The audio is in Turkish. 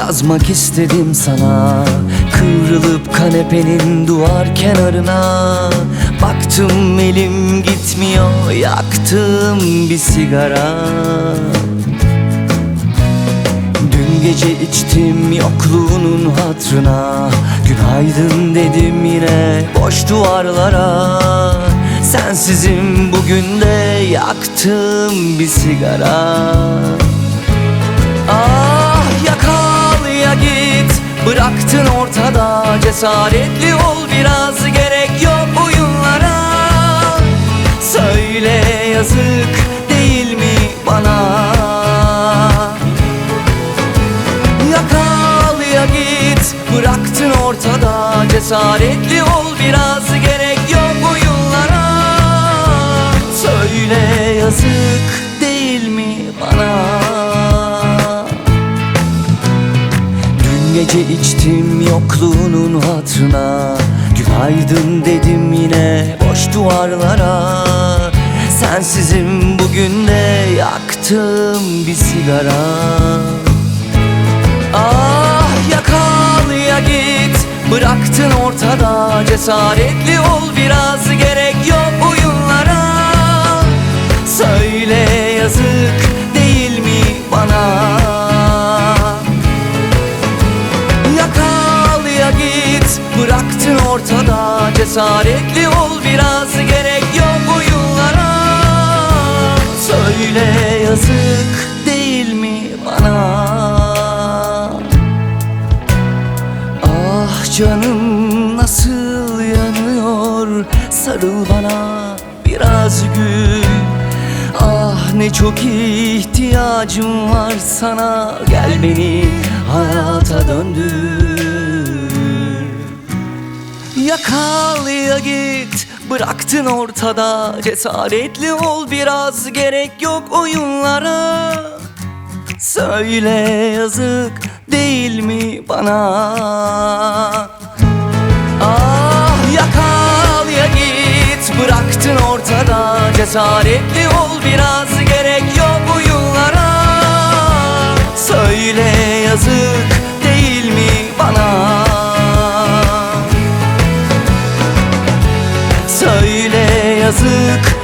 Yazmak istedim sana, kıvrılıp kanepenin duvar kenarına. Baktım elim gitmiyor, yaktım bir sigara. Dün gece içtim yokluğunun hatrına, günaydın dedim yine boş duvarlara. Sensizim bugün de, yaktım bir sigara. Ah yakal ya git, bıraktın ortada. Cesaretli ol biraz, gerek yok oyunlara. Söyle yazık değil mi bana? Yakal ya git, bıraktın ortada. Cesaretli ol biraz, gerek yok oyunlara. Söyle yazık değil mi bana? Gece içtim yokluğunun hatrına, günaydın dedim yine boş duvarlara. Sensizim bugün de, yaktım bir sigara. Ah yakal ya git, bıraktın ortada. Cesaretli ol biraz, gerek yok oyunlara. Söyle yazık değil mi bana? Bıraktın ortada. Cesaretli ol biraz, gerek yok oyunlara. Söyle yazık değil mi bana? Ah canım nasıl yanıyor, sarıl bana biraz gül. Ah ne çok ihtiyacım var sana, gel beni hayata döndür. Yakal ya git, bıraktın ortada. Cesaretli ol biraz, gerek yok oyunlara. Söyle yazık değil mi bana? Ah yakal ya git, bıraktın ortada. Cesaretli ol biraz, gerek yok oyunlara. Söyle yazık değil mi bana? Söyle yazık